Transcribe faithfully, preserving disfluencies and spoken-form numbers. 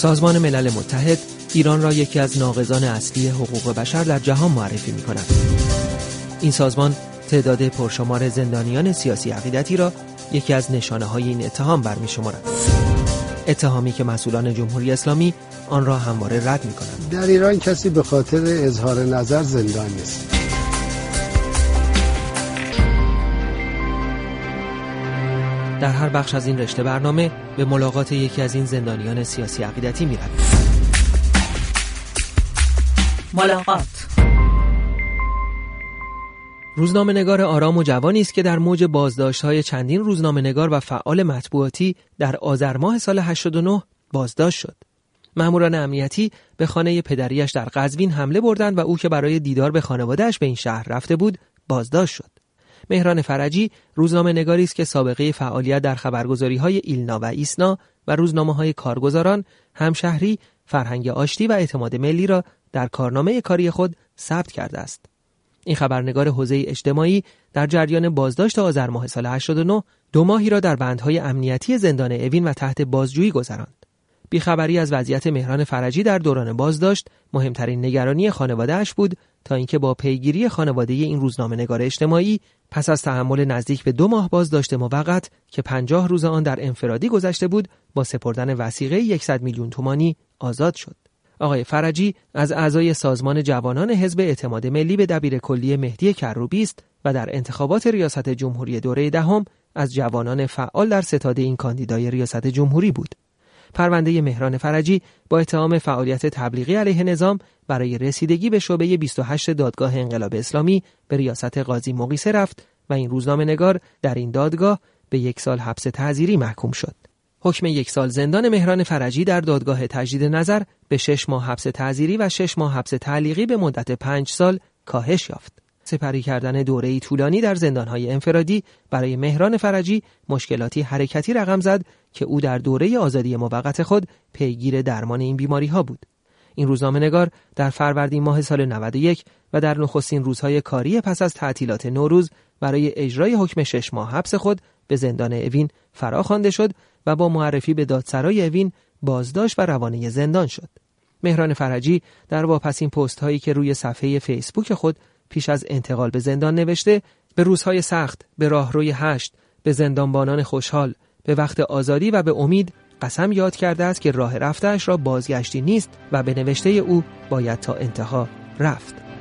سازمان ملل متحد ایران را یکی از ناقضان اصلی حقوق بشر در جهان معرفی می‌کند. این سازمان تعداد پرشمار زندانیان سیاسی عقیدتی را یکی از نشانه‌های این اتهام برمی‌شمارد. اتهامی که مسئولان جمهوری اسلامی آن را همواره رد می‌کنند. در ایران کسی به خاطر اظهار نظر زندان نیست. در هر بخش از این رشته برنامه به ملاقات یکی از این زندانیان سیاسی عقیدتی می‌رویم. ملاقات. روزنامه‌نگار آرام و جوانی است که در موج بازداشت‌های چندین روزنامه‌نگار و فعال مطبوعاتی در آذر ماه سال هشتاد و نه بازداشت شد. ماموران امنیتی به خانه پدریش در قزوین حمله بردند و او که برای دیدار به خانواده‌اش به این شهر رفته بود بازداشت شد. مهران فرجی روزنامه‌نگاری است که سابقه فعالیت در خبرگزاری‌های ایلنا و ایسنا و روزنامه‌های کارگزاران، همشهری، فرهنگ آشتی و اعتماد ملی را در کارنامه کاری خود ثبت کرده است. این خبرنگار حوزه اجتماعی در جریان بازداشت آذر ماه سال هشتاد و نه دو ماهی را در بندهای امنیتی زندان اوین و تحت بازجویی گذراند. بیخبری از وضعیت مهران فرجی در دوران بازداشت مهمترین نگرانی خانواده‌اش بود تا اینکه با پیگیری خانواده این روزنامه‌نگار اجتماعی پس از تحمل نزدیک به دو ماه بازداشت موقت که پنجاه روز آن در انفرادی گذشته بود با سپردن وثیقه صد میلیون تومانی آزاد شد. آقای فرجی از اعضای سازمان جوانان حزب اعتماد ملی به دبیرکلی مهدی کروبی است و در انتخابات ریاست جمهوری دوره دهم از جوانان فعال در ستاد این کاندیدای ریاست جمهوری بود. پرونده مهران فرجی با اتهام فعالیت تبلیغی علیه نظام برای رسیدگی به شعبه بیست و هشت دادگاه انقلاب اسلامی به ریاست قاضی مقیسه رفت و این روزنامه‌نگار در این دادگاه به یک سال حبس تعزیری محکوم شد. حکم یک سال زندان مهران فرجی در دادگاه تجدید نظر به شش ماه حبس تعزیری و شش ماه حبس تعلیقی به مدت پنج سال کاهش یافت. سپری کردن دوره‌ای طولانی در زندان‌های انفرادی برای مهران فرجی مشکلاتی حرکتی رقم زد که او در دوره آزادی موقت خود پیگیر درمان این بیماری‌ها بود. این روزنامه‌نگار در فروردین ماه سال نود و یک و در نخستین روزهای کاری پس از تعطیلات نوروز برای اجرای حکم شش ماه حبس خود به زندان اوین فراخوانده شد و با معرفی به دادسرای اوین بازداشت و روانه زندان شد. مهران فرجی در واپسین پست هایی که روی صفحه فیسبوک خود پیش از انتقال به زندان نوشته به روزهای سخت، به راهروی هشت، به زندانبانان خوشحال، به وقت آزادی و به امید قسم یاد کرده است که راه رفته‌اش را بازگشتی نیست و به نوشته او باید تا انتها رفت.